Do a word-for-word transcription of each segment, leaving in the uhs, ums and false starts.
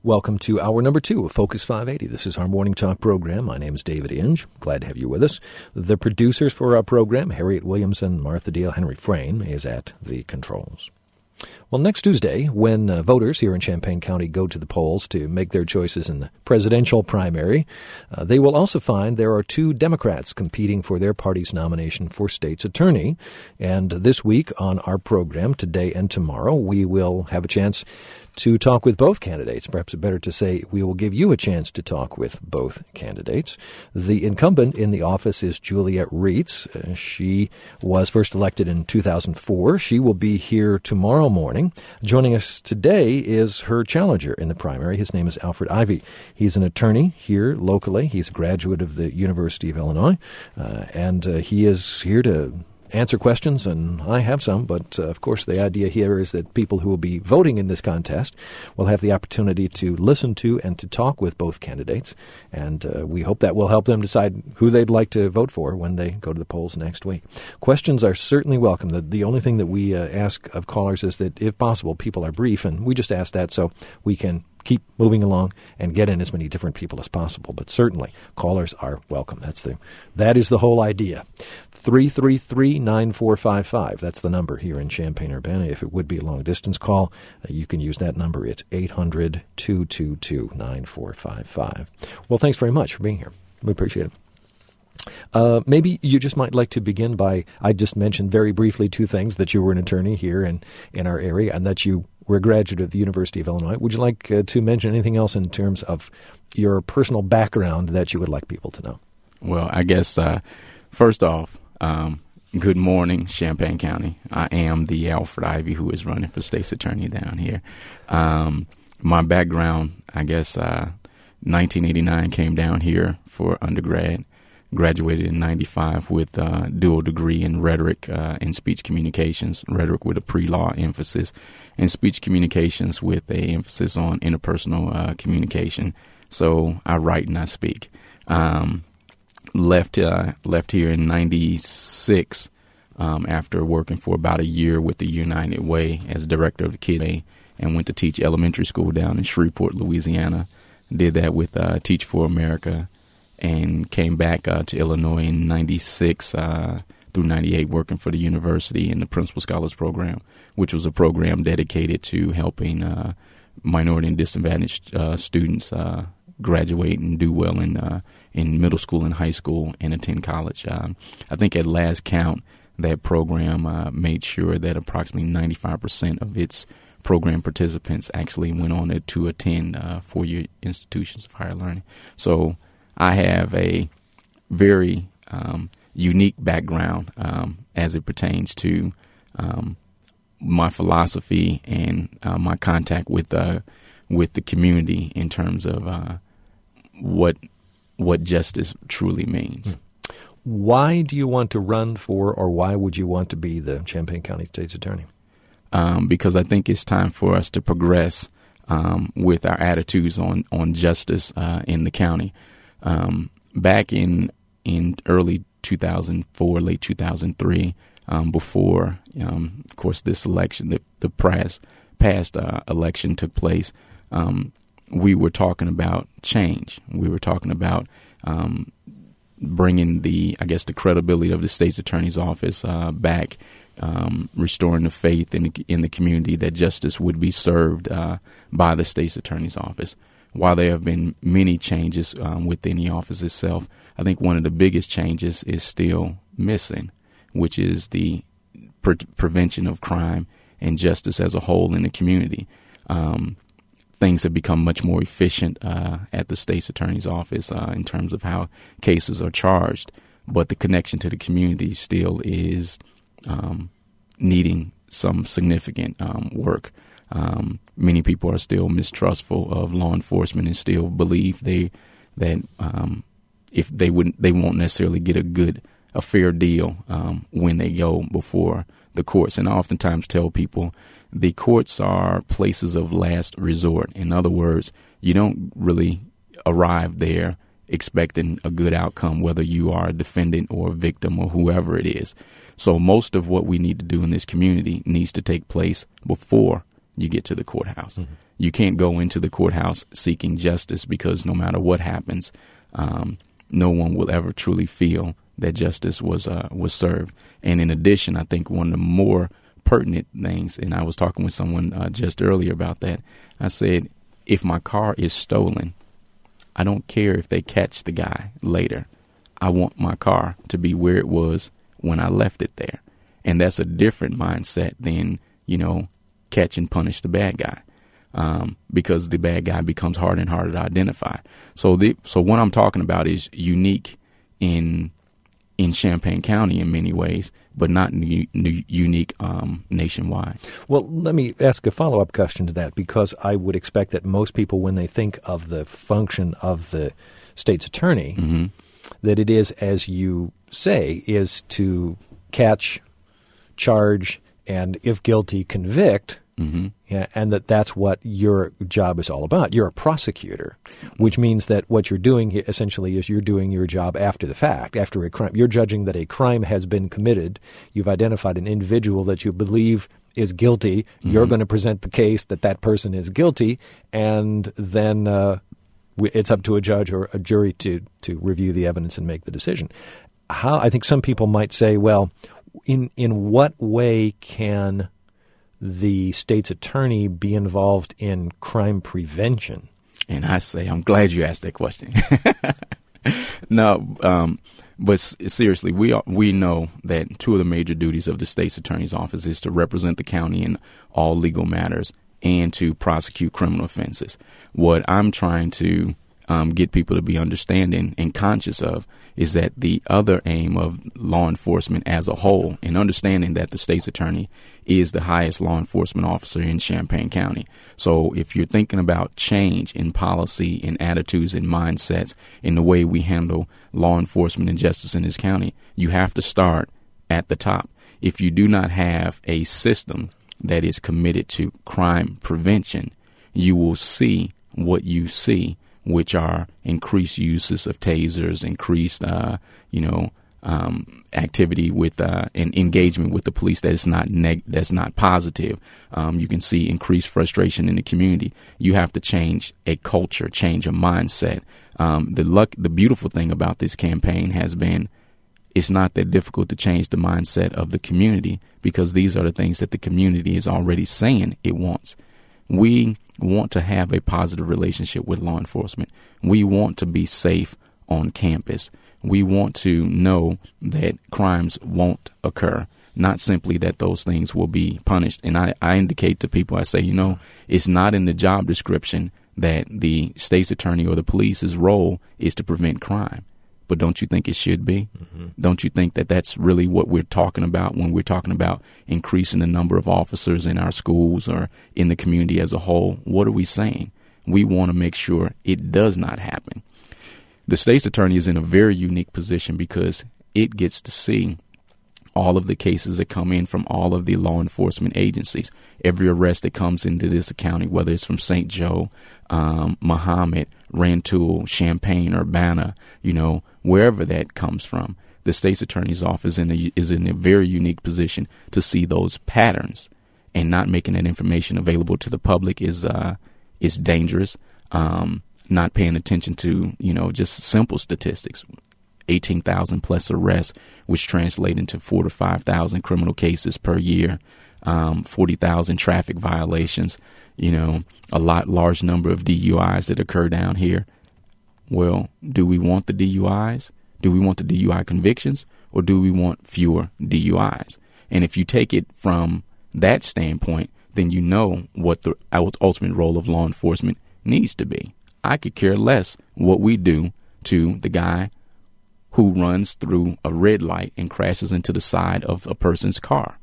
Welcome to hour number two of Focus five eighty. This is our morning talk program. My name is David Inge. Glad to have you with us. The producers for our program, Harriet Williamson, Martha Deal, Henry Frayne, is at the controls. Well, next Tuesday, when uh, voters here in Champaign County go to the polls to make their choices in the presidential primary, uh, they will also find there are two Democrats competing for their party's nomination for state's attorney. And this week on our program, today and tomorrow, we will have a chance to talk with both candidates. Perhaps it's better to say we will give you a chance to talk with both candidates. The incumbent in the office is Juliette Reitz. Uh, she was first elected in two thousand four. She will be here tomorrow morning. Joining us today is her challenger in the primary. His name is Alfred Ivey. He's an attorney here locally. He's a graduate of the University of Illinois, uh, and uh, he is here to answer questions, and I have some, but uh, of course the idea here is that people who will be voting in this contest will have the opportunity to listen to and to talk with both candidates, and uh, we hope that will help them decide who they'd like to vote for when they go to the polls next week. Questions are certainly welcome. The, the only thing that we uh, ask of callers is that, if possible, people are brief, and we just ask that so we can keep moving along and get in as many different people as possible. But certainly, callers are welcome. That's the that is the whole idea. three three three, nine four five five. That's the number here in Champaign-Urbana. If it would be a long-distance call, uh, you can use that number. It's eight hundred, two two two, nine four five five. Well, thanks very much for being here. We appreciate it. Uh, maybe you just might like to begin by, I just mentioned very briefly two things, that you were an attorney here in, in our area and that you were a graduate of the University of Illinois. Would you like uh, to mention anything else in terms of your personal background that you would like people to know? Well, I guess uh, first off, um, good morning, Champaign County. I am the Alfred Ivey who is running for state's attorney down here. Um, my background, I guess, uh, nineteen eighty-nine came down here for undergrad. Graduated in ninety-five with a dual degree in rhetoric uh, and speech communications, rhetoric with a pre-law emphasis, and speech communications with a emphasis on interpersonal uh, communication. So I write and I speak. Um, left uh, left here in ninety-six um, after working for about a year with the United Way as director of the Kid A, and went to teach elementary school down in Shreveport, Louisiana. Did that with uh, Teach for America. And came back uh, to Illinois in ninety-six uh, through ninety-eight, working for the university in the Principal Scholars Program, which was a program dedicated to helping uh, minority and disadvantaged uh, students uh, graduate and do well in uh, in middle school and high school and attend college. Um, I think at last count, that program uh, made sure that approximately ninety-five percent of its program participants actually went on to attend uh, four-year institutions of higher learning. So I have a very um, unique background um, as it pertains to um, my philosophy and uh, my contact with uh, with the community in terms of uh, what what justice truly means. Why do you want to run for, or why would you want to be the Champaign County State's Attorney? Um, because I think it's time for us to progress um, with our attitudes on on justice uh, in the county. Um, back in in early two thousand four, late two thousand three, um, before, um, of course, this election, the, the past, past uh, election took place, um, we were talking about change. We were talking about um, bringing the, I guess, the credibility of the state's attorney's office uh, back, um, restoring the faith in the, in the community that justice would be served uh, by the state's attorney's office. While there have been many changes um, within the office itself, I think one of the biggest changes is still missing, which is the pre- prevention of crime and justice as a whole in the community. Um, things have become much more efficient uh, at the state's attorney's office uh, in terms of how cases are charged, but the connection to the community still is um, needing some significant um, work. Um, many people are still mistrustful of law enforcement and still believe they that um, if they wouldn't, they won't necessarily get a good, a fair deal um, when they go before the courts. And I oftentimes tell people the courts are places of last resort. In other words, you don't really arrive there expecting a good outcome, whether you are a defendant or a victim or whoever it is. So most of what we need to do in this community needs to take place before you get to the courthouse. Mm-hmm. You can't go into the courthouse seeking justice, because no matter what happens, um, no one will ever truly feel that justice was uh, was served. And in addition, I think one of the more pertinent things, and I was talking with someone uh, just earlier about that, I said, if my car is stolen, I don't care if they catch the guy later. I want my car to be where it was when I left it there. And that's a different mindset than, you know, catch and punish the bad guy, um, because the bad guy becomes harder and harder to identify. So the so what I'm talking about is unique in in Champaign County in many ways, but not new, new, unique um, nationwide. Well, let me ask a follow-up question to that, because I would expect that most people, when they think of the function of the state's attorney, mm-hmm. that it is, as you say, is to catch, charge, and if guilty, convict. Mm-hmm. Yeah, and that that's what your job is all about. You're a prosecutor, which means that what you're doing here essentially is you're doing your job after the fact, after a crime. You're judging that a crime has been committed. You've identified an individual that you believe is guilty. Mm-hmm. You're going to present the case that that person is guilty, and then uh, it's up to a judge or a jury to to review the evidence and make the decision. How I think some people might say, well, in in what way can the state's attorney be involved in crime prevention? And I say, I'm glad you asked that question. No, um, but seriously, we are, we know that two of the major duties of the state's attorney's office is to represent the county in all legal matters and to prosecute criminal offenses. What I'm trying to um, get people to be understanding and conscious of is that the other aim of law enforcement as a whole, and understanding that the state's attorney is the highest law enforcement officer in Champaign County. So if you're thinking about change in policy, in attitudes, and mindsets, in the way we handle law enforcement and justice in this county, you have to start at the top. If you do not have a system that is committed to crime prevention, you will see what you see, which are increased uses of tasers, increased, uh, you know, um, activity with uh, and engagement with the police that is not neg- that's not positive. Um, you can see increased frustration in the community. You have to change a culture, change a mindset. Um, the luck, the beautiful thing about this campaign has been, it's not that difficult to change the mindset of the community, because these are the things that the community is already saying it wants. We want to have a positive relationship with law enforcement. We want to be safe on campus. We want to know that crimes won't occur, not simply that those things will be punished. And I, I indicate to people, I say, you know, it's not in the job description that the state's attorney or the police's role is to prevent crime. But don't you think it should be? Mm-hmm. Don't you think that that's really what we're talking about when we're talking about increasing the number of officers in our schools or in the community as a whole? What are we saying? We want to make sure it does not happen. The state's attorney is in a very unique position because it gets to see all of the cases that come in from all of the law enforcement agencies. Every arrest that comes into this county, whether it's from Saint Joe, um, Muhammad, Rantoul, Champaign, Urbana, you know, wherever that comes from, the state's attorney's office in a, is in a very unique position to see those patterns, and not making that information available to the public is uh, is dangerous. Um, not paying attention to, you know, just simple statistics. eighteen thousand plus arrests, which translate into four to five thousand criminal cases per year, um, forty thousand traffic violations, you know, a lot large number of D U Is that occur down here. Well, do we want the D U Is? Do we want the D U I convictions, or do we want fewer D U Is? And if you take it from that standpoint, then you know what the ultimate role of law enforcement needs to be. I could care less what we do to the guy who runs through a red light and crashes into the side of a person's car.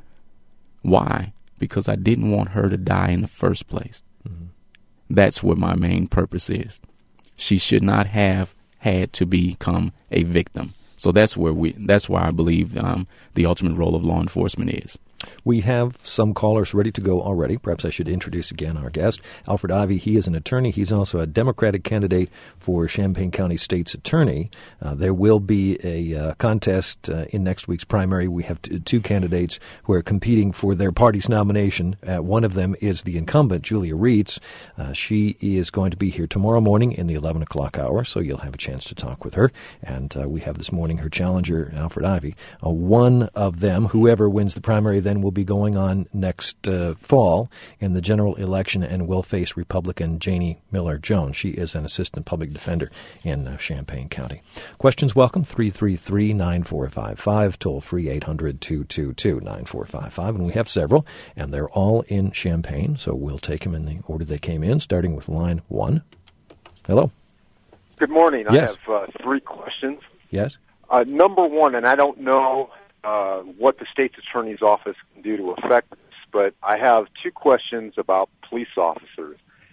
Why? Because I didn't want her to die in the first place. Mm-hmm. That's what my main purpose is. She should not have had to become a victim. So that's where we. That's why I believe um, the ultimate role of law enforcement is. We have some callers ready to go already. Perhaps I should introduce again our guest, Alfred Ivey. He is an attorney. He's also a Democratic candidate for Champaign County State's Attorney. Uh, there will be a uh, contest uh, in next week's primary. We have t- two candidates who are competing for their party's nomination. Uh, one of them is the incumbent, Julia Reitz. Uh, she is going to be here tomorrow morning in the eleven o'clock hour, so you'll have a chance to talk with her. And uh, we have this morning her challenger, Alfred Ivey. Uh, one of them, whoever wins the primary, then will be going on next uh, fall in the general election and will face Republican Janie Miller-Jones. She is an assistant public defender in uh, Champaign County. Questions welcome, three three three, nine four five five, toll free eight hundred, two two two, nine four five five. And we have several, and they're all in Champaign, so we'll take them in the order they came in, starting with line one. Hello. Good morning. Yes. I have uh, three questions. Yes. Uh, number one, and I don't know uh, what the state's attorney's office can do to affect this, but I have two questions about police officers.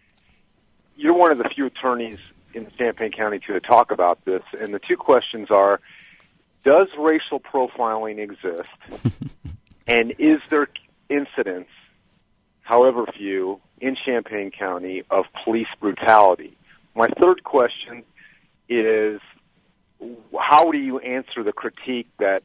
You're one of the few attorneys in Champaign County to talk about this, and the two questions are, does racial profiling exist? And is there incidents, however few, in Champaign County of police brutality? My third question is, how do you answer the critique that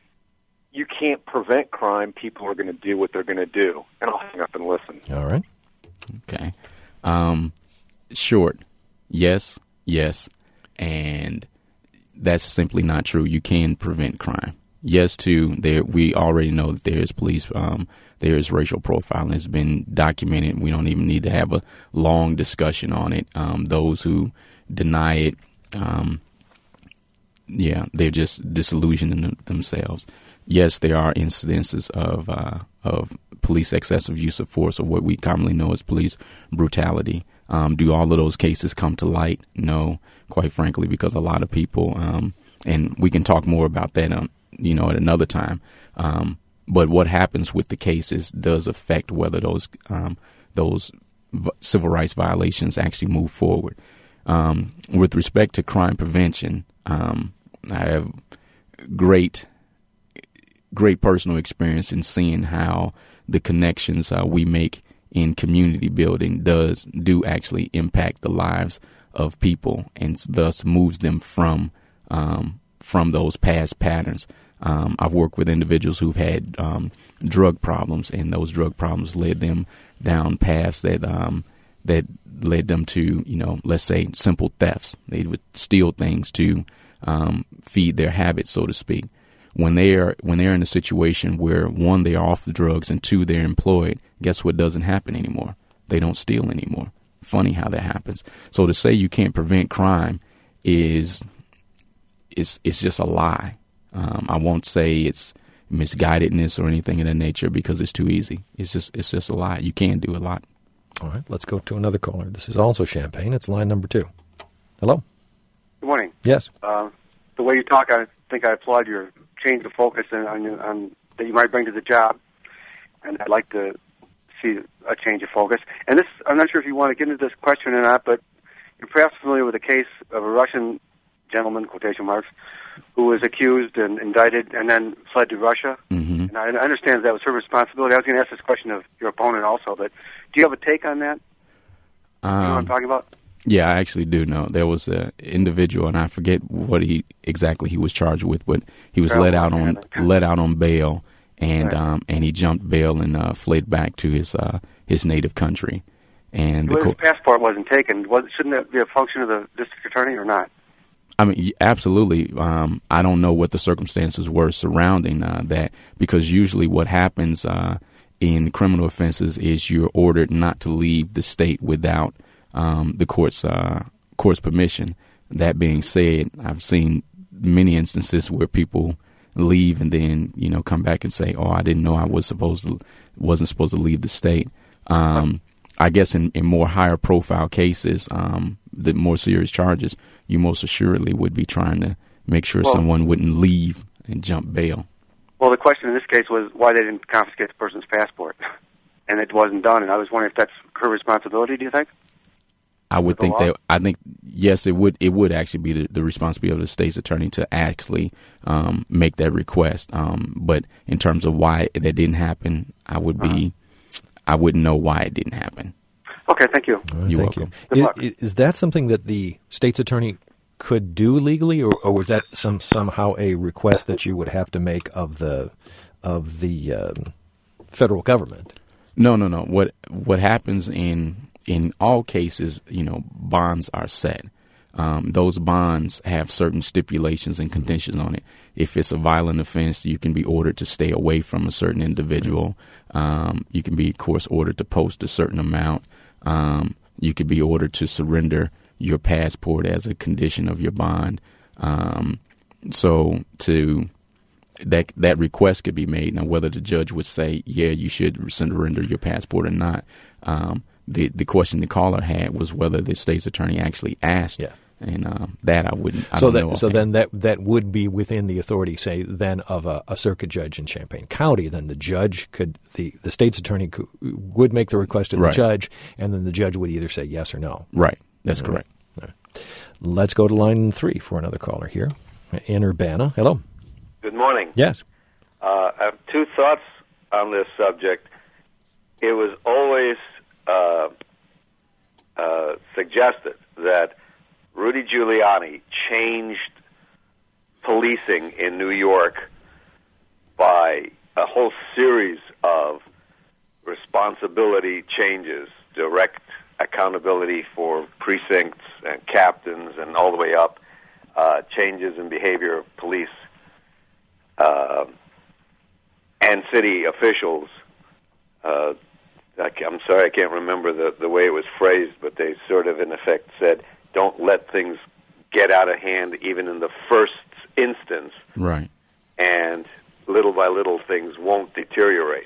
you can't prevent crime, people are going to do what they're going to do? And I'll hang up and listen. All right. Okay. Um, short, yes, yes, and that's simply not true. You can prevent crime. Yes, too, there, we already know that there is police, um, there is racial profiling. It's been documented. We don't even need to have a long discussion on it. Um, those who deny it, um, yeah, they're just disillusioning themselves. Yes, there are incidences of uh, of police excessive use of force, or what we commonly know as police brutality. Um, do all of those cases come to light? No, quite frankly, because a lot of people, um, and we can talk more about that, um, you know, at another time. Um, but what happens with the cases does affect whether those um, those v- civil rights violations actually move forward. Um, with respect to crime prevention, um, I have great, great personal experience in seeing how the connections uh, we make in community building does do actually impact the lives of people, and thus moves them from um, from those past patterns. Um, I've worked with individuals who've had um, drug problems, and those drug problems led them down paths that um, that led them to, you know, let's say simple thefts. They would steal things to um, feed their habits, so to speak. When they're when they're in a situation where, one, they're off the drugs, and two, they're employed, guess what doesn't happen anymore? They don't steal anymore. Funny how that happens. So to say you can't prevent crime is is it's just a lie. Um, I won't say it's misguidedness or anything of that nature, because it's too easy. It's just it's just a lie. You can do a lot. All right, let's go to another caller. This is also Champaign. It's line number two. Hello? Good morning. Yes. Uh, the way you talk, I think I applaud your change of focus on, on, on that you might bring to the job, and I'd like to see a change of focus. And this, I'm not sure if you want to get into this question or not, but you're perhaps familiar with the case of a Russian gentleman, quotation marks, who was accused and indicted and then fled to Russia. Mm-hmm. And I understand that was her responsibility. I was going to ask this question of your opponent also, but do you have a take on that? Um, you know what I'm talking about? Yeah, I actually do know. There was an individual, and I forget what he exactly he was charged with, but he was Travel let out on let out on bail, and right. um, and he jumped bail and uh, fled back to his uh, his native country. And well, the co- his passport wasn't taken. Was, shouldn't that be a function of the district attorney or not? I mean, absolutely. Um, I don't know what the circumstances were surrounding uh, that, because usually what happens uh, in criminal offenses is you're ordered not to leave the state without um, the court's uh, court's permission. That being said, I've seen many instances where people leave and then, you know, come back and say, "Oh, I didn't know I was supposed to wasn't supposed to leave the state." Um, I guess in, in more higher profile cases, um, the more serious charges, you most assuredly would be trying to make sure well, someone wouldn't leave and jump bail. Well, the question in this case was why they didn't confiscate the person's passport, and it wasn't done. And I was wondering if that's her responsibility, do you think? I would think law? that I think yes, it would it would actually be the, the responsibility of the state's attorney to actually um, make that request. Um, but in terms of why that didn't happen, I would be uh-huh. I wouldn't know why it didn't happen. Okay, thank you. Right, You're thank welcome. you. Is, is that something that the state's attorney could do legally, or, or was that some somehow a request that you would have to make of the of the um, federal government? No, no, no. What what happens in in all cases, you know, bonds are set. Um, those bonds have certain stipulations and conditions on it. If it's a violent offense, you can be ordered to stay away from a certain individual. Um, you can be, of course, ordered to post a certain amount. Um, you could be ordered to surrender your passport as a condition of your bond. Um, so to that that request could be made. Now, whether the judge would say, yeah, you should surrender your passport or not, um, the the question the caller had was whether the state's attorney actually asked. Yeah. And um, that I wouldn't. I so don't that, know so then that that would be within the authority, say, then of a, a circuit judge in Champaign County. Then the judge could, the, the state's attorney could, would make the request to the right. judge, and then the judge would either say yes or no. Right. That's All correct. Right. All right. Let's go to line three for another caller here in Urbana. Hello. Good morning. Yes. Uh, I have two thoughts on this subject. It was always uh, uh, suggested that Rudy Giuliani changed policing in New York by a whole series of responsibility changes, direct accountability for precincts and captains and all the way up, uh, changes in behavior of police uh, and city officials. Uh, I'm sorry, I can't remember the, the way it was phrased, but they sort of, in effect, said, don't let things get out of hand even in the first instance. Right. And little by little things won't deteriorate.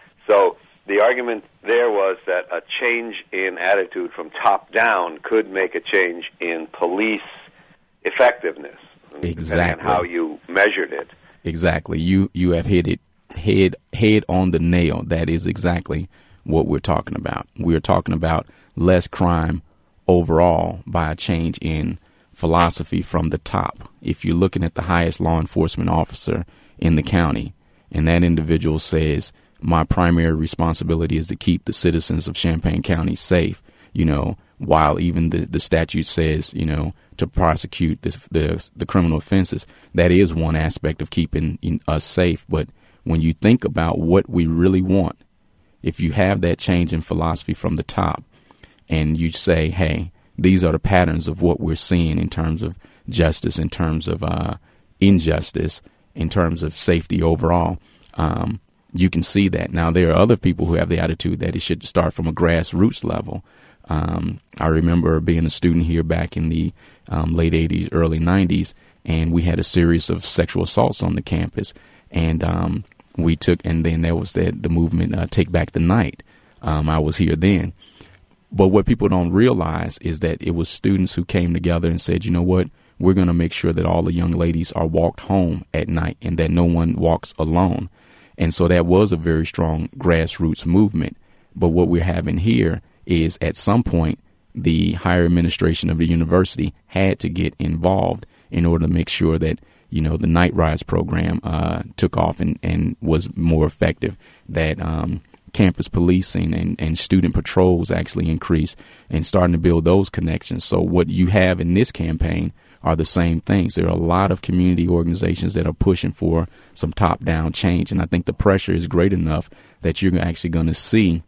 So the argument there was that a change in attitude from top down could make a change in police effectiveness. Exactly. Depending on how you measured it. Exactly. You you have hit it head head on the nail. That is exactly what we're talking about. We're talking about less crime overall by a change in philosophy from the top. If you're looking at the highest law enforcement officer in the county, and that individual says, my primary responsibility is to keep the citizens of Champaign County safe, you know, while even the, the statute says, you know, to prosecute this, the the criminal offenses, that is one aspect of keeping in, us safe. But when you think about what we really want, if you have that change in philosophy from the top, and you say, hey, these are the patterns of what we're seeing in terms of justice, in terms of uh, injustice, in terms of safety overall, um, you can see that. Now, there are other people who have the attitude that it should start from a grassroots level. Um, I remember being a student here back in the um, late eighties, early nineties, and we had a series of sexual assaults on the campus. And um, we took, and then there was the, the movement, uh, Take Back the Night. Um, I was here then. But what people don't realize is that it was students who came together and said, you know what, we're going to make sure that all the young ladies are walked home at night and that no one walks alone. And so that was a very strong grassroots movement. But what we're having here is at some point, the higher administration of the university had to get involved in order to make sure that, you know, the Night Rise program uh, took off and, and was more effective, that um campus policing and, and student patrols actually increased, and starting to build those connections. So what you have in this campaign are the same things. There are a lot of community organizations that are pushing for some top-down change, and I think the pressure is great enough that you're actually going to see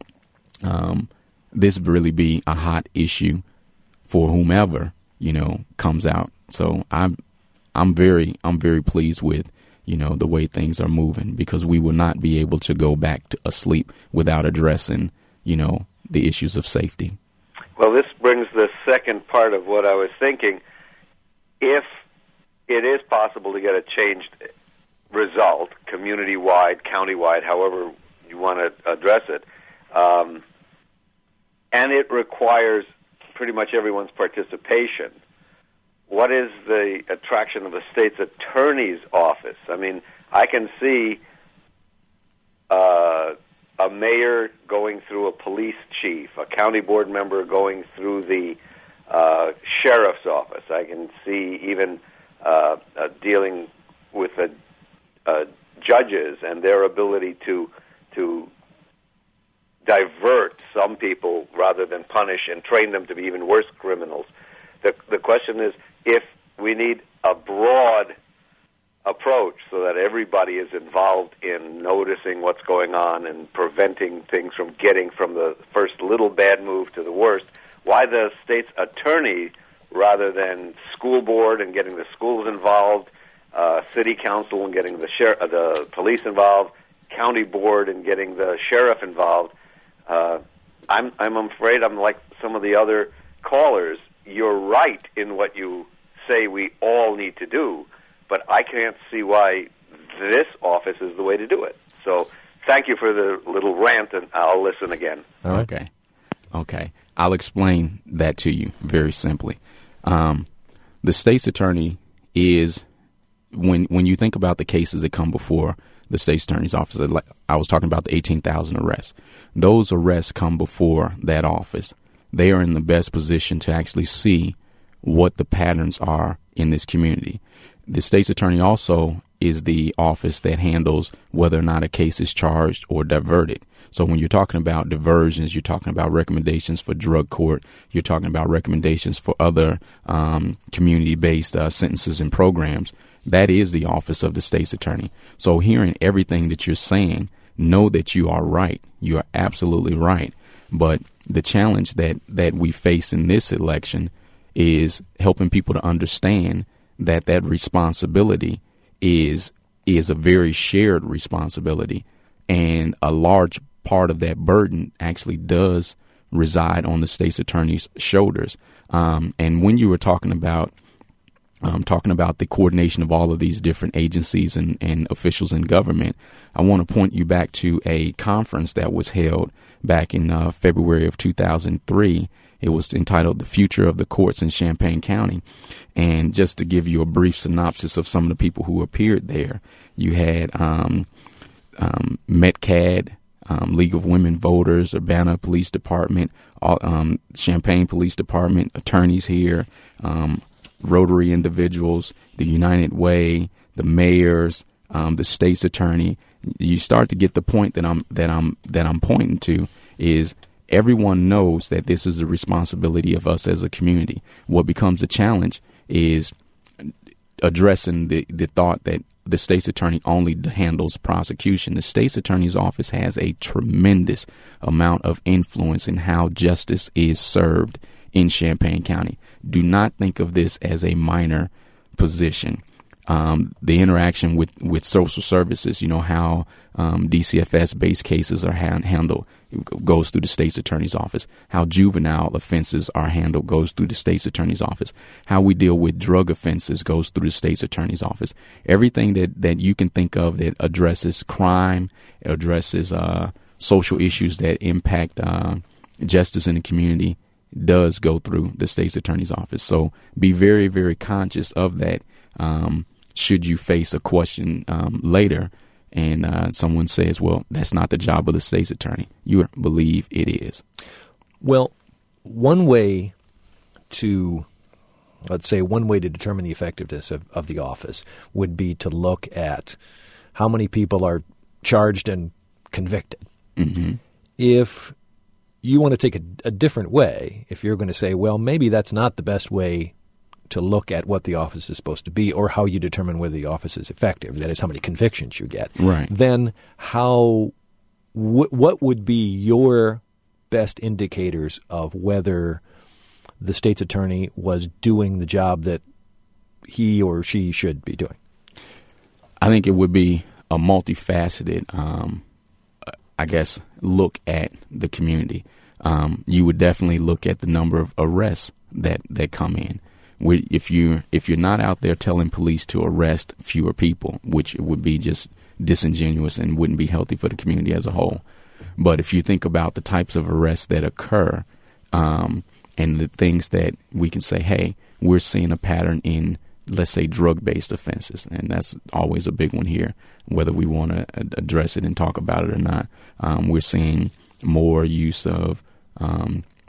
um, this really be a hot issue for whomever, you know, comes out. So I'm I'm very I'm very pleased with, you know, the way things are moving, because we will not be able to go back to asleep without addressing, you know, the issues of safety. Well, this brings the second part of what I was thinking. If it is possible to get a changed result, community-wide, county-wide, however you want to address it, um, and it requires pretty much everyone's participation, what is the attraction of a state's attorney's office? I mean, I can see uh, a mayor going through a police chief, a county board member going through the office. I can see even uh, uh, dealing with the uh, judges and their ability to to divert some people rather than punish and train them to be even worse criminals. The the question is if we need a broad approach so that everybody is involved in noticing what's going on and preventing things from getting from the first little bad move to the worst. Why the state's attorney rather than school board and getting the schools involved, uh, city council and getting the sher- uh, the police involved, county board and getting the sheriff involved? Uh, I'm I'm afraid I'm like some of the other callers. You're right in what you say we all need to do, but I can't see why this office is the way to do it. So thank you for the little rant, and I'll listen again. Okay. Okay. I'll explain that to you very simply. Um, the state's attorney is, when when you think about the cases that come before the state's attorney's office, like I was talking about the eighteen thousand arrests. Those arrests come before that office. They are in the best position to actually see what the patterns are in this community. The state's attorney also is the office that handles whether or not a case is charged or diverted. So when you're talking about diversions, you're talking about recommendations for drug court, you're talking about recommendations for other um, community-based uh, sentences and programs. That is the office of the state's attorney. So hearing everything that you're saying, know that you are right. You are absolutely right. But the challenge that, that we face in this election is helping people to understand that that responsibility is is a very shared responsibility, and a large part of that burden actually does reside on the state's attorney's shoulders. Um, and when you were talking about um, talking about the coordination of all of these different agencies and, and officials in government, I want to point you back to a conference that was held back in uh, February of two thousand three. It was entitled The Future of the Courts in Champaign County. And just to give you a brief synopsis of some of the people who appeared there, you had um, um, METCAD, um, League of Women Voters, Urbana Police Department, um, Champaign Police Department, attorneys here, um, Rotary individuals, the United Way, the mayors, um, the state's attorney. You start to get the point that I'm that I'm that I'm pointing to is everyone knows that this is the responsibility of us as a community. What becomes a challenge is addressing the, the thought that the state's attorney only handles prosecution. The state's attorney's office has a tremendous amount of influence in how justice is served in Champaign County. Do not think of this as a minor position. Um, the interaction with, with social services, you know, how um, D C F S-based cases are ha- handled goes through the state's attorney's office. How juvenile offenses are handled goes through the state's attorney's office. How we deal with drug offenses goes through the state's attorney's office. Everything that, that you can think of that addresses crime, addresses uh, social issues that impact uh, justice in the community does go through the state's attorney's office. So be very, very conscious of that. Um, should you face a question um, later and uh, someone says, well, that's not the job of the state's attorney, you believe it is. Well, one way to, let's say, one way to determine the effectiveness of, of the office would be to look at how many people are charged and convicted. Mm-hmm. If you want to take a, a different way, if you're going to say, well, maybe that's not the best way to look at what the office is supposed to be or how you determine whether the office is effective, that is how many convictions you get, right? Then how, wh- what would be your best indicators of whether the state's attorney was doing the job that he or she should be doing? I think it would be a multifaceted, um, I guess, look at the community. Um, you would definitely look at the number of arrests that, that come in. If you if you're not out there telling police to arrest fewer people, which would be just disingenuous and wouldn't be healthy for the community as a whole. But if you think about the types of arrests that occur, um, and the things that we can say, hey, we're seeing a pattern in, let's say, drug-based offenses, and that's always a big one here, whether we want to address it and talk about it or not. Um, we're seeing more use of um,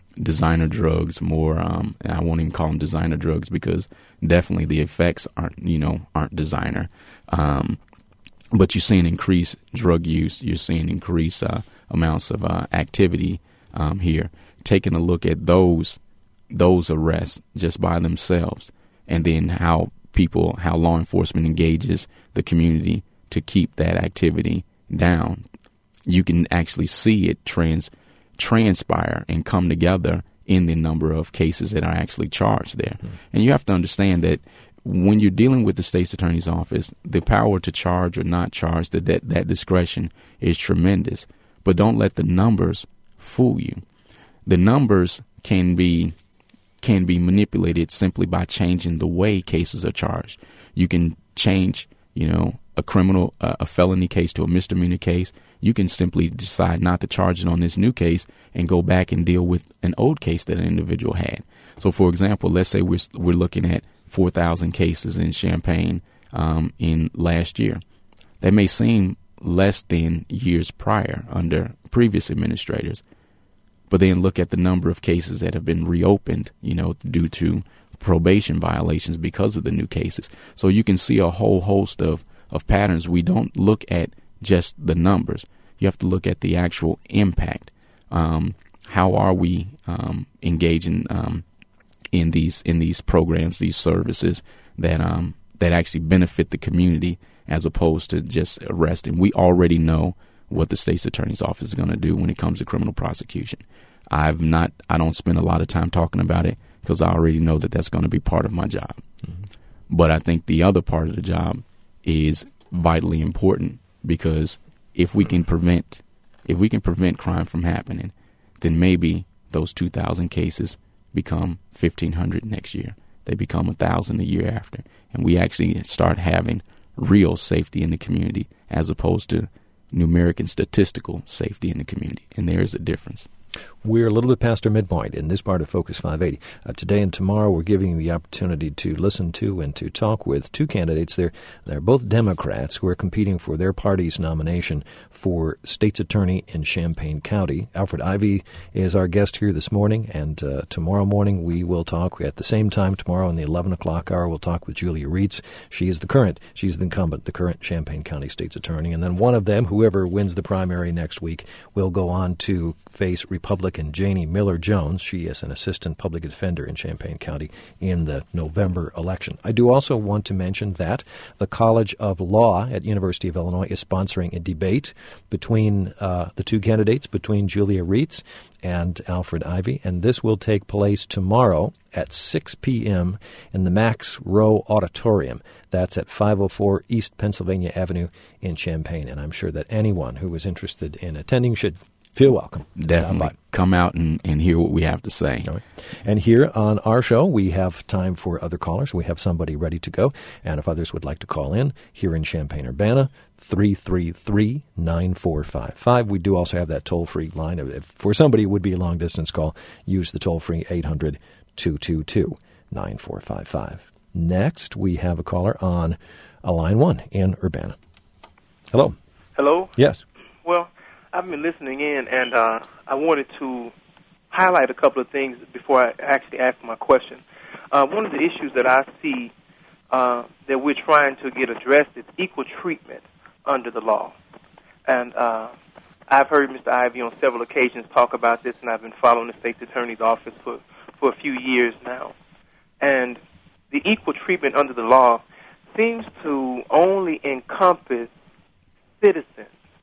designer drugs, more, um, and I won't even call them designer drugs because definitely the effects aren't, you know, aren't designer. Um, but you're seeing increased drug use. You're seeing increased uh, amounts of uh, activity um, here. Taking a look at those those arrests just by themselves, and then how people, how law enforcement engages the community to keep that activity down. You can actually see it trans transpire and come together in the number of cases that are actually charged there. Mm-hmm. And you have to understand that when you're dealing with the state's attorney's office, the power to charge or not charge, that, that, that discretion is tremendous. But don't let the numbers fool you. The numbers can be can be manipulated simply by changing the way cases are charged. You can change, you know, a criminal, uh, a felony case to a misdemeanor case. You can simply decide not to charge it on this new case and go back and deal with an old case that an individual had. So, for example, let's say we're we're looking at four thousand cases in Champaign um, in last year. That may seem less than years prior under previous administrators, but then look at the number of cases that have been reopened, you know, due to probation violations because of the new cases. So you can see a whole host of, of patterns. We don't look at just the numbers. You have to look at the actual impact. Um, how are we um, engaging um, in these in these programs, these services that um, that actually benefit the community as opposed to just arresting? We already know what the state's attorney's office is going to do when it comes to criminal prosecution. I've not, I don't spend a lot of time talking about it because I already know that that's going to be part of my job. Mm-hmm. But I think the other part of the job is vitally important, because if we can prevent, if we can prevent crime from happening, then maybe those two thousand cases become fifteen hundred next year. They become one thousand a year after. And we actually start having real safety in the community as opposed to numeric and statistical safety in the community. And there is a difference. We're a little bit past our midpoint in this part of Focus five eighty. Uh, today and tomorrow, we're giving you the opportunity to listen to and to talk with two candidates. They're, they're both Democrats who are competing for their party's nomination for state's attorney in Champaign County. Alfred Ivey is our guest here this morning, and uh, tomorrow morning we will talk at the same time. Tomorrow in the eleven o'clock hour, we'll talk with Julia Reitz. She is the current, she's the incumbent, the current Champaign County state's attorney. And then one of them, whoever wins the primary next week, will go on to face Republican Janie Miller-Jones. She is an assistant public defender in Champaign County in the November election. I do also want to mention that the College of Law at University of Illinois is sponsoring a debate between uh, the two candidates, between Julia Reitz and Alfred Ivey, and this will take place tomorrow at six p.m. in the Max Rowe Auditorium. That's at five oh four East Pennsylvania Avenue in Champaign, and I'm sure that anyone who is interested in attending should feel welcome. Definitely. Come out and, and hear what we have to say. All right. And here on our show, we have time for other callers. We have somebody ready to go. And if others would like to call in here in Champaign-Urbana, three three three, nine four five five. We do also have that toll-free line. If for somebody it would be a long-distance call, use the toll-free eight hundred, two two two, nine four five five. Next, we have a caller on a line one in Urbana. Hello. Hello? Yes. Well, I've been listening in, and uh, I wanted to highlight a couple of things before I actually ask my question. Uh, one of the issues that I see uh, that we're trying to get addressed is equal treatment under the law. And uh, I've heard Mister Ivey on several occasions talk about this, and I've been following the state's attorney's office for, for a few years now. And the equal treatment under the law seems to only encompass citizens.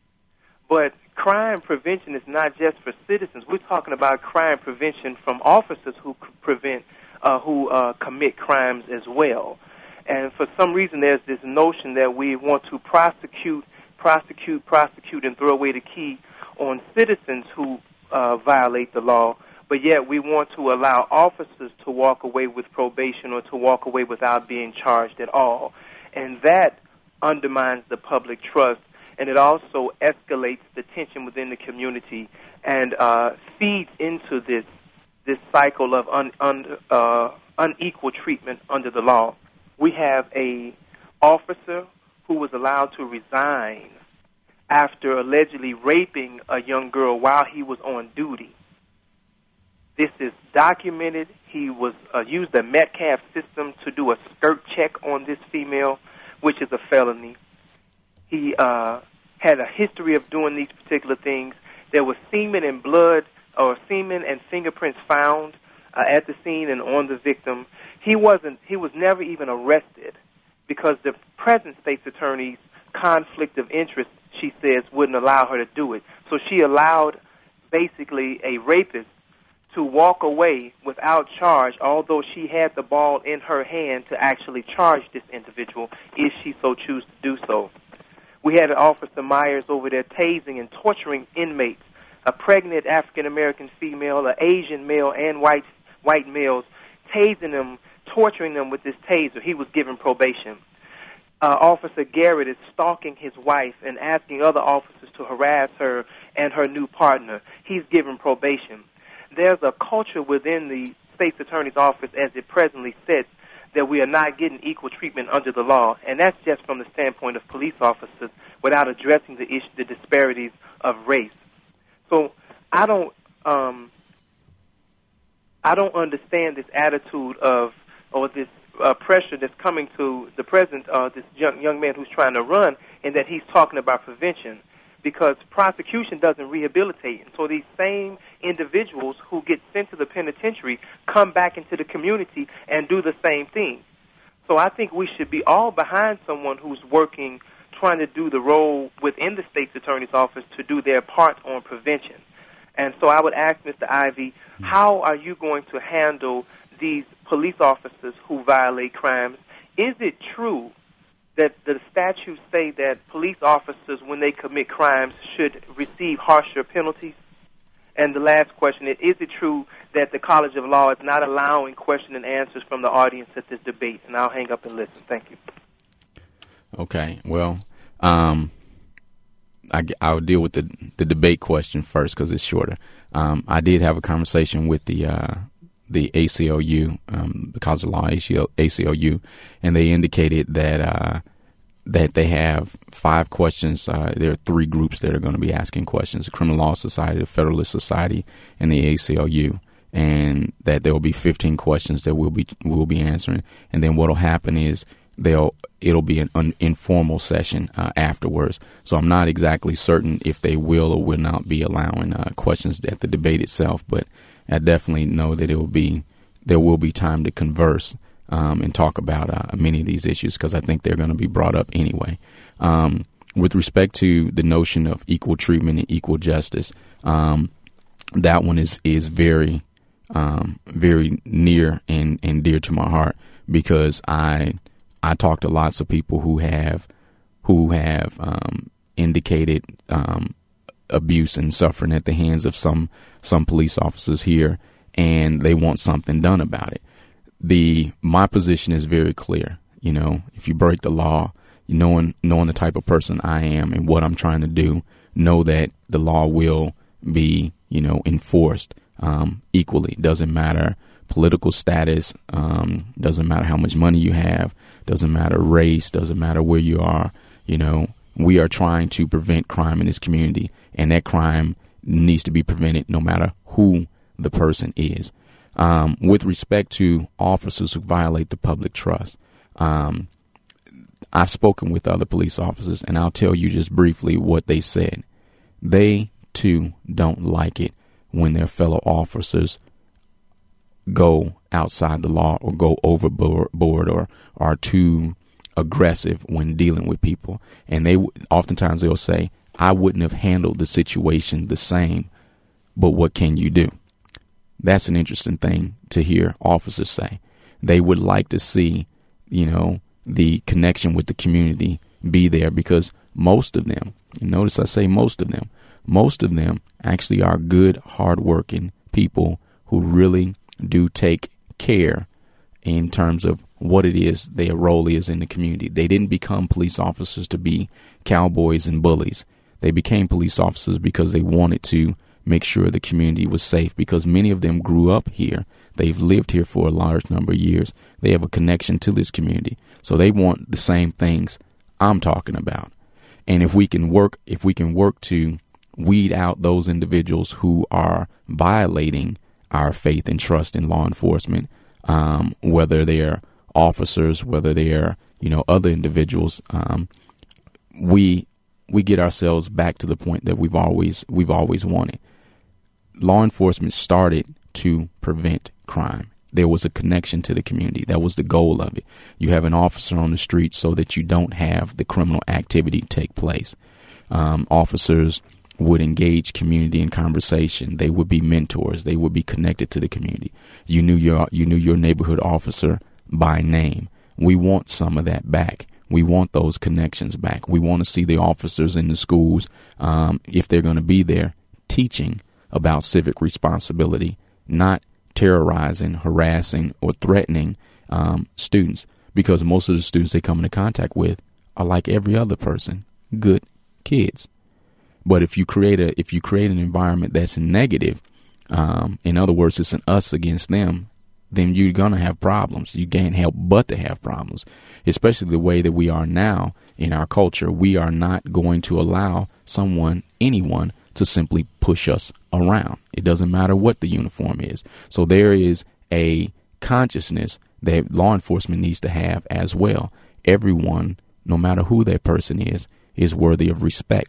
But crime prevention is not just for citizens. We're talking about crime prevention from officers who prevent, uh, who uh, commit crimes as well. And for some reason, there's this notion that we want to prosecute, prosecute, prosecute, and throw away the key on citizens who uh, violate the law. But yet we want to allow officers to walk away with probation or to walk away without being charged at all. And that undermines the public trust. And it also escalates the tension within the community and uh, feeds into this this cycle of un, un, uh, unequal treatment under the law. We have a officer who was allowed to resign after allegedly raping a young girl while he was on duty. This is documented. He was uh, used the Metcalf system to do a skirt check on this female, which is a felony. He uh, had a history of doing these particular things. There was semen and blood, or semen and fingerprints found uh, at the scene and on the victim. He wasn't. He was never even arrested because the present state's attorney's conflict of interest, she says, wouldn't allow her to do it. So she allowed basically a rapist to walk away without charge, although she had the ball in her hand to actually charge this individual if she so choose to do so. We had Officer Myers over there tasing and torturing inmates, a pregnant African-American female, an Asian male, and white white males, tasing them, torturing them with this taser. He was given probation. Uh, Officer Garrett is stalking his wife and asking other officers to harass her and her new partner. He's given probation. There's a culture within the state's attorney's office as it presently sits that we are not getting equal treatment under the law, and that's just from the standpoint of police officers without addressing the issue, the disparities of race. So I don't, um, I don't understand this attitude of, or this uh, pressure that's coming to the present, uh, this young, young man who's trying to run, and that he's talking about prevention, because prosecution doesn't rehabilitate. And so these same individuals who get sent to the penitentiary come back into the community and do the same thing. So I think we should be all behind someone who's working, trying to do the role within the state's attorney's office to do their part on prevention. And so I would ask Mister Ivey, how are you going to handle these police officers who violate crimes? Is it true that the statutes say that police officers, when they commit crimes, should receive harsher penalties? And the last question is, is it true that the College of Law is not allowing question and answers from the audience at this debate? And I'll hang up and listen. Thank you. Okay, well, um, I, I'll deal with the, the debate question first because it's shorter. Um, I did have a conversation with the uh, the A C L U, um, the College of Law, A C L U, and they indicated that uh, that they have five questions. Uh, there are three groups that are going to be asking questions: the Criminal Law Society, the Federalist Society, and the A C L U. And that there will be fifteen questions that we'll be we'll be answering. And then what will happen is they'll it'll be an, an informal session uh, afterwards. So I'm not exactly certain if they will or will not be allowing uh, questions at the debate itself, but I definitely know that it will be there will be time to converse um, and talk about uh, many of these issues because I think they're going to be brought up anyway. Um, with respect to the notion of equal treatment and equal justice, um, that one is is very um, very near and, and dear to my heart because I I talk to lots of people who have who have um, indicated um, abuse and suffering at the hands of some some police officers here, and they want something done about it. The my position is very clear. You know, if you break the law, you knowing knowing the type of person I am and what I'm trying to do, know that the law will be, you know, enforced um, equally. Doesn't matter political status, um, doesn't matter how much money you have, doesn't matter race, doesn't matter where you are. You know, we are trying to prevent crime in this community, and that crime needs to be prevented no matter who the person is. Um, with respect to officers who violate the public trust, um, I've spoken with other police officers, and I'll tell you just briefly what they said. They, too, don't like it when their fellow officers go outside the law or go overboard or are too aggressive when dealing with people. And they oftentimes they'll say, I wouldn't have handled the situation the same, but what can you do? That's an interesting thing to hear officers say. They would like to see, you know, the connection with the community be there because most of them, and notice I say most of them, most of them actually are good, hardworking people who really do take care in terms of what it is their role is in the community. They didn't become police officers to be cowboys and bullies. They became police officers because they wanted to make sure the community was safe because many of them grew up here. They've lived here for a large number of years. They have a connection to this community. So they want the same things I'm talking about. And if we can work, if we can work to weed out those individuals who are violating our faith and trust in law enforcement, um, whether they're officers, whether they're, you know, other individuals. Um, we we get ourselves back to the point that we've always we've always wanted. Law enforcement started to prevent crime. There was a connection to the community. That was the goal of it. You have an officer on the street so that you don't have the criminal activity take place. Um, officers would engage community in conversation. They would be mentors. They would be connected to the community. You knew your you knew your neighborhood officer by name. We want some of that back. We want those connections back. We want to see the officers in the schools, um, if they're going to be there, teaching about civic responsibility, not terrorizing, harassing, or threatening um, students, because most of the students they come into contact with are like every other person, good kids. But if you create a if you create an environment that's negative, um, in other words, it's an us against them, then you're gonna have problems. You can't help but to have problems, especially the way that we are now in our culture. We are not going to allow someone, anyone, to simply push us around. It doesn't matter what the uniform is. So there is a consciousness that law enforcement needs to have as well. Everyone, no matter who that person is, is worthy of respect.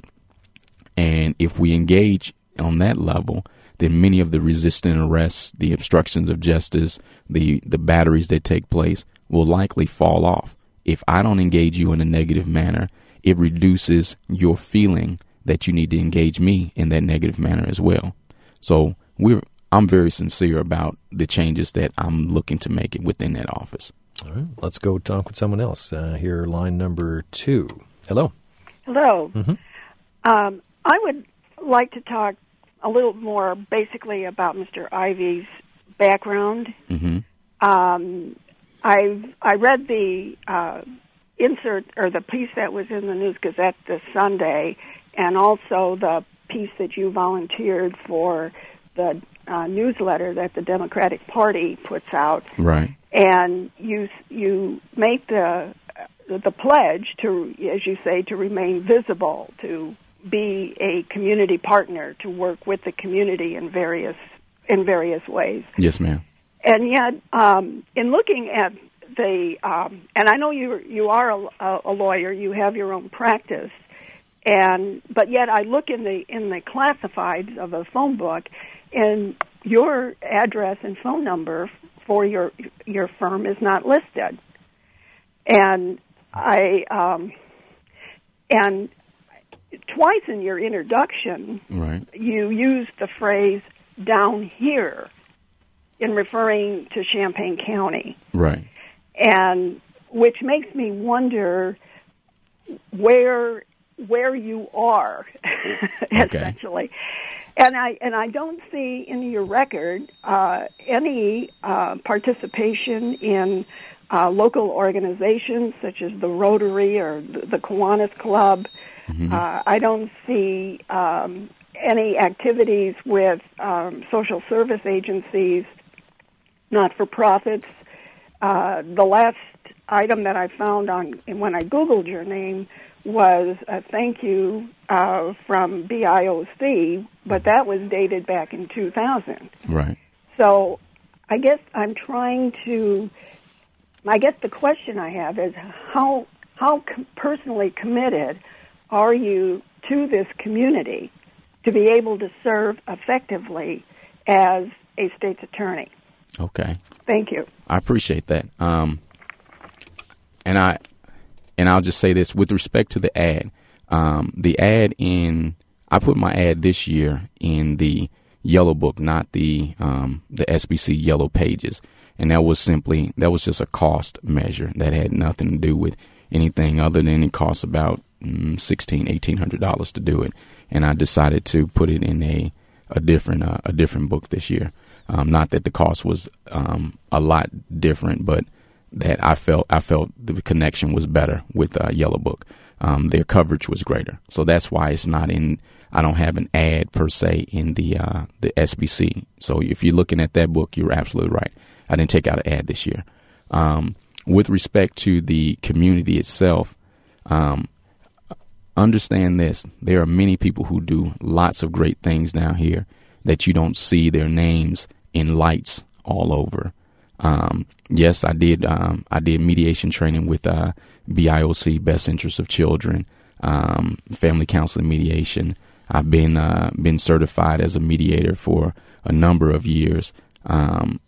And if we engage on that level, then many of the resistant arrests, the obstructions of justice, the, the batteries that take place will likely fall off. If I don't engage you in a negative manner, it reduces your feeling that you need to engage me in that negative manner as well. So we're I'm very sincere about the changes that I'm looking to make it within that office. All right, let's go talk with someone else. Uh, here, line number two. Hello. Hello. Mm-hmm. Um, I would like to talk a little more basically about Mister Ivey's background. Mm-hmm. Um, I I read the uh, insert or the piece that was in the News Gazette this Sunday, and also the piece that you volunteered for the uh, newsletter that the Democratic Party puts out. Right. And you you make the the pledge to, as you say, to remain visible, to be a community partner, to work with the community in various in various ways. Yes, ma'am. And yet, um, in looking at the, um, and I know you you are a, a lawyer, you have your own practice, and but yet I look in the in the classifieds of a phone book, and your address and phone number for your your firm is not listed, and I um, and twice in your introduction, right, you used the phrase "down here" in referring to Champaign County, right, and which makes me wonder where where you are essentially. Okay. And I and I don't see in your record uh, any uh, participation in uh, local organizations such as the Rotary or the, the Kiwanis Club. Mm-hmm. Uh, I don't see um, any activities with um, social service agencies, not-for-profits. Uh, the last item that I found on when I Googled your name was a thank you uh, from B I O C, but that was dated back in two thousand. Right. So I guess I'm trying to, I guess the question I have is how, how com- personally committed are you to this community to be able to serve effectively as a state's attorney? Okay. Thank you. I appreciate that. Um, and I, and I'll just say this with respect to the ad. Um, the ad in I put my ad this year in the Yellow Book, not the um, the S B C Yellow Pages, and that was simply that was just a cost measure that had nothing to do with anything other than it costs about mm, sixteen, eighteen hundred dollars to do it, and I decided to put it in a a different uh, a different book this year. Um, not that the cost was um, a lot different, but that I felt I felt the connection was better with uh, Yellow Book. Um, their coverage was greater, so that's why it's not in. I don't have an ad per se in the uh, the S B C. So if you're looking at that book, you're absolutely right. I didn't take out an ad this year. Um, with respect to the community itself, um, understand this: there are many people who do lots of great things down here that you don't see their names in lights all over. Um, yes, I did. Um, I did mediation training with uh, B I O C, Best Interest of Children, um, family counseling mediation. I've been uh, been certified as a mediator for a number of years, um,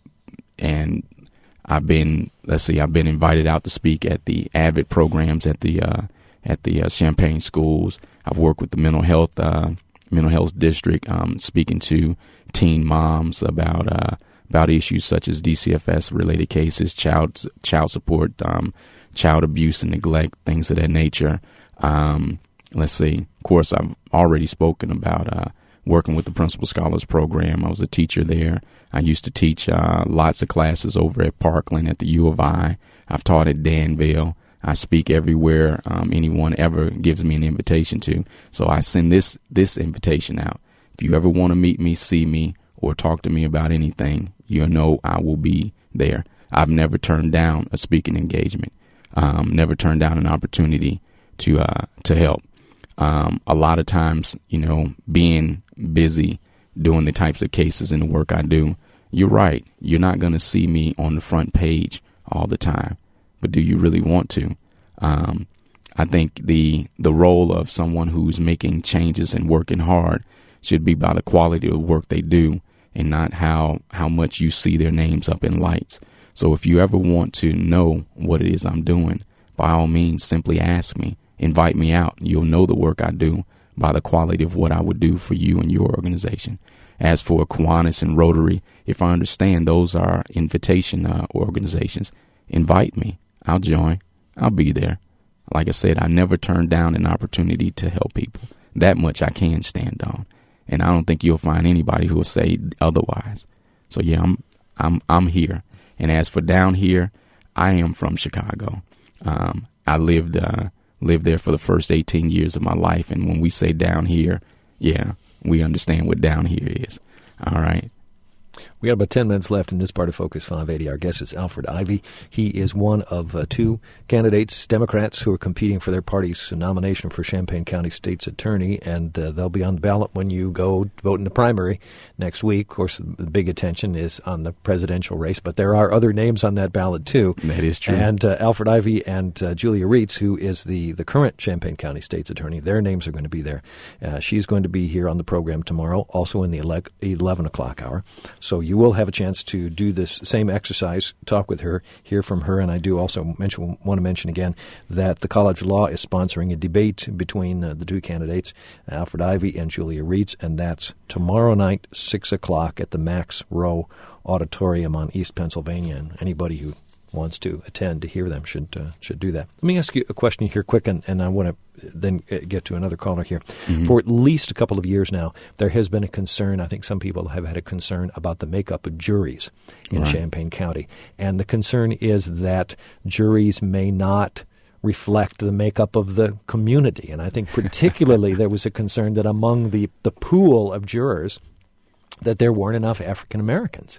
and I've been let's see, I've been invited out to speak at the AVID programs at the uh, at the uh, Champaign schools. I've worked with the mental health uh, mental health district, um, speaking to teen moms about uh, about issues such as D C F S related cases, child child support, um, child abuse and neglect, things of that nature. Um, let's see. Of course, I've already spoken about uh, working with the Principal Scholars Program. I was a teacher there. I used to teach uh, lots of classes over at Parkland at the U of I. I've taught at Danville. I speak everywhere um, anyone ever gives me an invitation to. So I send this this invitation out. If you ever want to meet me, see me, or talk to me about anything, you know I will be there. I've never turned down a speaking engagement. Um, never turned down an opportunity to uh, to help. Um, a lot of times, you know, being busy doing the types of cases and the work I do, you're right. You're not going to see me on the front page all the time. But do you really want to? Um, I think the the role of someone who's making changes and working hard should be by the quality of the work they do and not how, how much you see their names up in lights. So if you ever want to know what it is I'm doing, by all means, simply ask me. Invite me out. You'll know the work I do by the quality of what I would do for you and your organization. As for Kiwanis and Rotary, if I understand those are invitation uh, organizations, invite me. I'll join. I'll be there. Like I said, I never turn down an opportunity to help people. That much I can stand on. And I don't think you'll find anybody who will say otherwise. So yeah, I'm I'm I'm here. And as for down here, I am from Chicago. Um, I lived uh, lived there for the first eighteen years of my life. And when we say down here, yeah, we understand what down here is. All right. We got about ten minutes left in this part of Focus five eighty. Our guest is Alfred Ivey. He is one of uh, two candidates, Democrats, who are competing for their party's nomination for Champaign County State's Attorney, and uh, they'll be on the ballot when you go vote in the primary next week. Of course, the big attention is on the presidential race, but there are other names on that ballot, too. That is true. And uh, Alfred Ivey and uh, Julia Reitz, who is the, the current Champaign County State's Attorney, their names are going to be there. Uh, she's going to be here on the program tomorrow, also in the eleven o'clock hour. So you will have a chance to do this same exercise, talk with her, hear from her, and I do also mention, want to mention again that the College of Law is sponsoring a debate between uh, the two candidates, Alfred Ivey and Julia Reitz, and that's tomorrow night, six o'clock at the Max Rowe Auditorium on East Pennsylvania, and anybody who wants to attend to hear them should uh, should do that. Let me ask you a question here quick, and, and I want to then get to another caller here. Mm-hmm. For at least a couple of years now, there has been a concern, I think some people have had a concern about the makeup of juries in right. Champaign County. And the concern is that juries may not reflect the makeup of the community. And I think particularly there was a concern that among the, the pool of jurors that there weren't enough African Americans.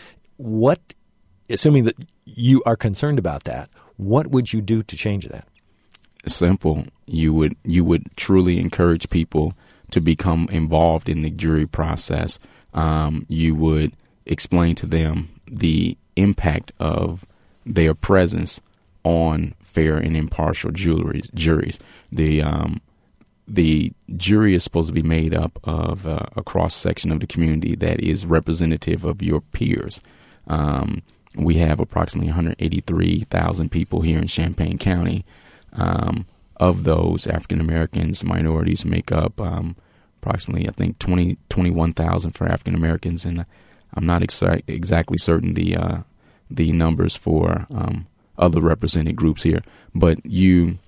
What, assuming that you are concerned about that, what would you do to change that? Simple. You would you would truly encourage people to become involved in the jury process. Um, you would explain to them the impact of their presence on fair and impartial juries. Juries. The um, the jury is supposed to be made up of uh, a cross section of the community that is representative of your peers. Um, we have approximately one hundred eighty-three thousand people here in Champaign County. Um, of those, African Americans, minorities make up um, approximately, I think, twenty, twenty-one thousand for African Americans, and I'm not exa- exactly certain the uh, the numbers for um, other represented groups here. But you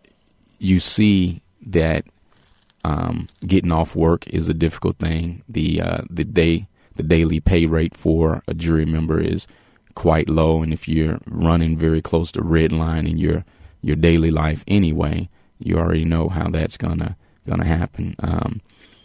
you see that um, getting off work is a difficult thing. The uh, the day the daily pay rate for a jury member is quite low, and if you're running very close to red line in your your daily life anyway, you already know how that's gonna gonna happen. Um,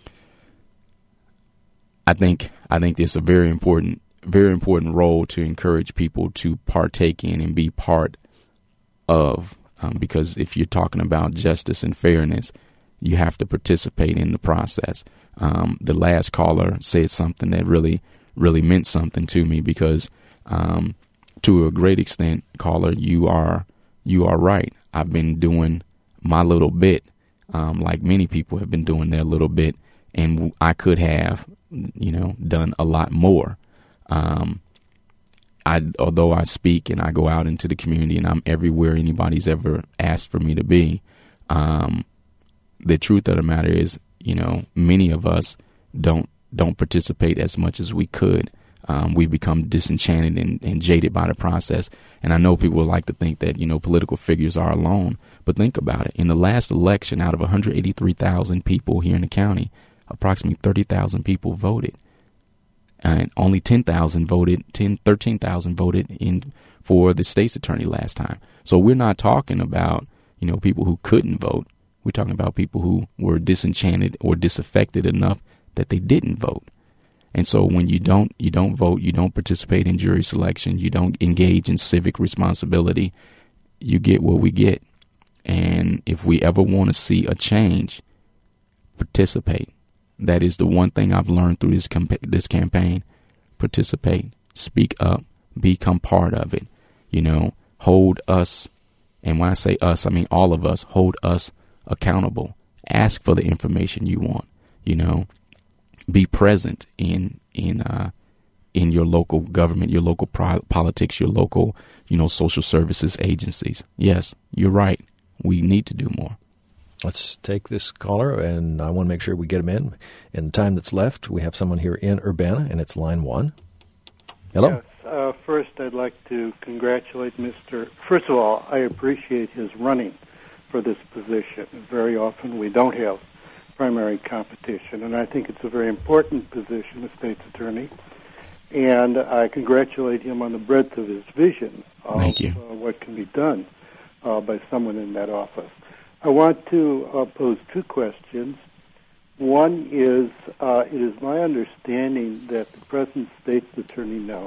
I think I think it's a very important very important role to encourage people to partake in and be part of, um, because if you're talking about justice and fairness, you have to participate in the process. Um, the last caller said something that really really meant something to me because, um, to a great extent, caller, you are you are right. I've been doing my little bit, um, like many people have been doing their little bit, and I could have, you know, done a lot more. Um, I, although I speak and I go out into the community and I'm everywhere anybody's ever asked for me to be, um, the truth of the matter is, you know, many of us don't don't participate as much as we could. Um, we become disenchanted and, and jaded by the process. And I know people like to think that, you know, political figures are alone. But think about it. In the last election, out of one hundred eighty-three thousand people here in the county, approximately thirty thousand people voted. And only ten thousand voted, ten, thirteen thousand voted in for the state's attorney last time. So we're not talking about, you know, people who couldn't vote. We're talking about people who were disenchanted or disaffected enough that they didn't vote. And so when you don't you don't vote, you don't participate in jury selection, you don't engage in civic responsibility, you get what we get. And if we ever want to see a change, participate. That is the one thing I've learned through this camp- this campaign. Participate, speak up, become part of it. You know, hold us, and when I say us, I mean all of us, hold us accountable. Ask for the information you want, you know. Be present in in uh, in your local government, your local pro- politics, your local, you know, social services agencies. Yes, you're right. We need to do more. Let's take this caller, and I want to make sure we get him in. In the time that's left, we have someone here in Urbana, and it's line one. Hello. Yes. Uh, first, I'd like to congratulate Mister First of all, I appreciate his running for this position. Very often we don't have primary competition, and I think it's a very important position, the state's attorney, and I congratulate him on the breadth of his vision of Thank you. Uh, what can be done uh, by someone in that office. I want to uh, pose two questions. One is, uh, it is my understanding that the present state's attorney now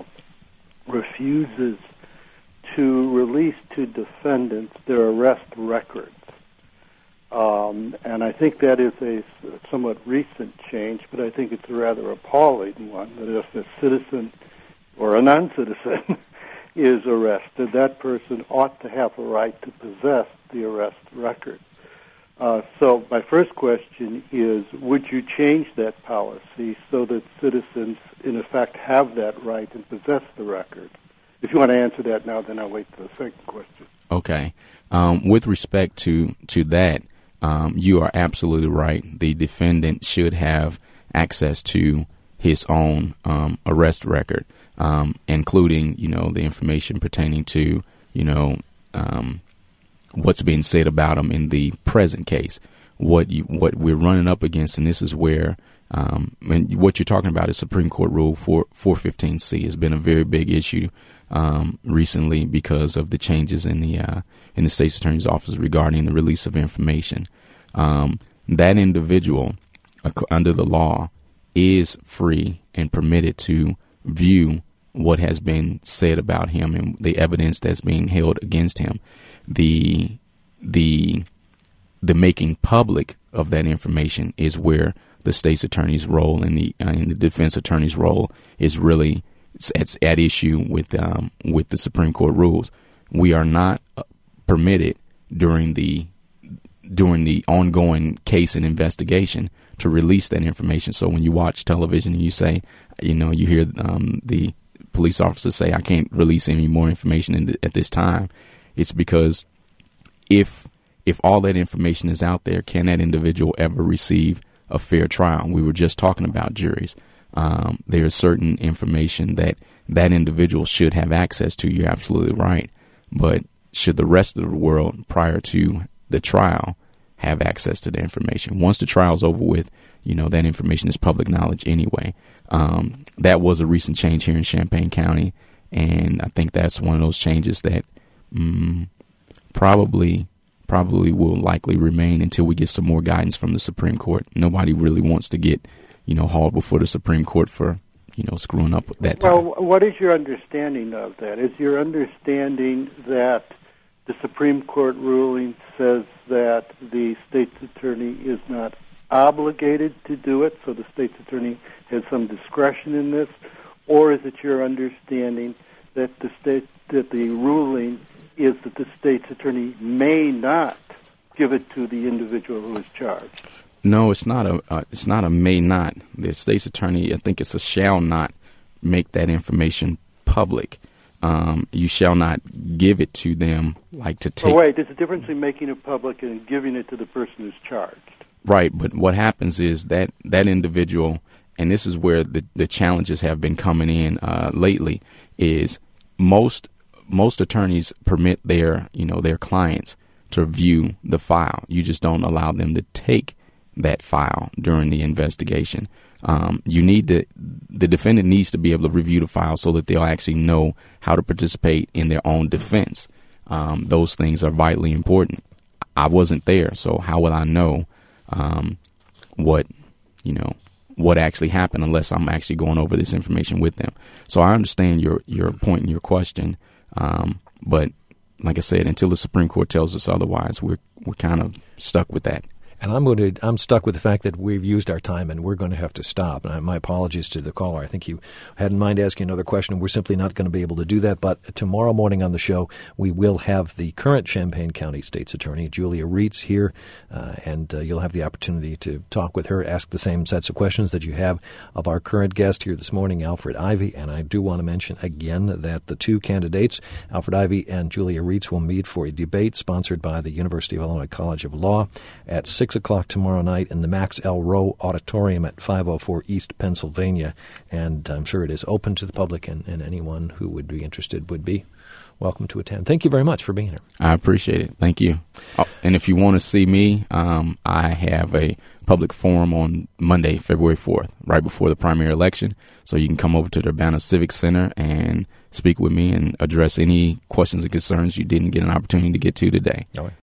refuses to release to defendants their arrest records. Um, and I think that is a somewhat recent change, but I think it's a rather appalling one, that if a citizen or a non-citizen is arrested, that person ought to have a right to possess the arrest record. Uh, so my first question is, would you change that policy so that citizens, in effect, have that right and possess the record? If you want to answer that now, then I'll wait for the second question. Okay. Um, with respect to, to that, Um, you are absolutely right. The defendant should have access to his own um, arrest record, um, including, you know, the information pertaining to, you know, um, what's being said about him in the present case. What you, what we're running up against, and this is where, um, and what you're talking about is Supreme Court Rule four fifteen C has been a very big issue um, recently because of the changes in the uh, in the state's attorney's office regarding the release of information. Um, that individual, uh, under the law, is free and permitted to view what has been said about him and the evidence that's being held against him. The the the making public of that information is where the state's attorney's role and the uh, and the defense attorney's role is really it's, it's at issue with um, with the Supreme Court rules. We are not uh, permitted during the during the ongoing case and investigation to release that information. So when you watch television and you say, you know, you hear um, the police officer say, I can't release any more information in the, at this time, it's because if if all that information is out there, can that individual ever receive a fair trial? We were just talking about juries. Um, there is certain information that that individual should have access to. You're absolutely right. But should the rest of the world prior to the trial have access to the information? Once the trial's over with, you know, that information is public knowledge anyway. Um, that was a recent change here in Champaign County, and I think that's one of those changes that um, probably probably will likely remain until we get some more guidance from the Supreme Court. Nobody really wants to get, you know, hauled before the Supreme Court for, you know, screwing up that time. Well, what is your understanding of that? Is your understanding that the Supreme Court ruling says that the state's attorney is not obligated to do it, so the state's attorney has some discretion in this, or is it your understanding that the state that the ruling is that the state's attorney may not give it to the individual who is charged? No, it's not a uh, it's not a may not. The state's attorney, I think it's a shall not make that information public. Um, you shall not give it to them, like to take. Oh, wait, there's a difference between making it public and giving it to the person who's charged. Right, but what happens is that that individual, and this is where the, the challenges have been coming in uh, lately, is most most attorneys permit their you know their clients to view the file. You just don't allow them to take that file during the investigation. Um, you need to, the defendant needs to be able to review the file so that they'll actually know how to participate in their own defense. Um, those things are vitally important. I wasn't there, so how will I know um, what, you know, what actually happened unless I'm actually going over this information with them? So I understand your, your point and your question, um, but like I said, until the Supreme Court tells us otherwise, we're we're kind of stuck with that. And I'm going to, I'm stuck with the fact that we've used our time and we're going to have to stop. And I, my apologies to the caller. I think you had in mind asking another question. We're simply not going to be able to do that. But tomorrow morning on the show, we will have the current Champaign County State's Attorney, Julia Reitz, here. Uh, and uh, you'll have the opportunity to talk with her, ask the same sets of questions that you have of our current guest here this morning, Alfred Ivey. And I do want to mention again that the two candidates, Alfred Ivey and Julia Reitz, will meet for a debate sponsored by the University of Illinois College of Law at six o'clock tomorrow night in the Max L. Rowe Auditorium at five oh four East Pennsylvania. And I'm sure it is open to the public, and, and anyone who would be interested would be welcome to attend. Thank you very much for being here. I appreciate it. Thank you. Oh, and if you want to see me, um, I have a public forum on Monday, February fourth, right before the primary election. So you can come over to the Urbana Civic Center and speak with me and address any questions and concerns you didn't get an opportunity to get to today. All right.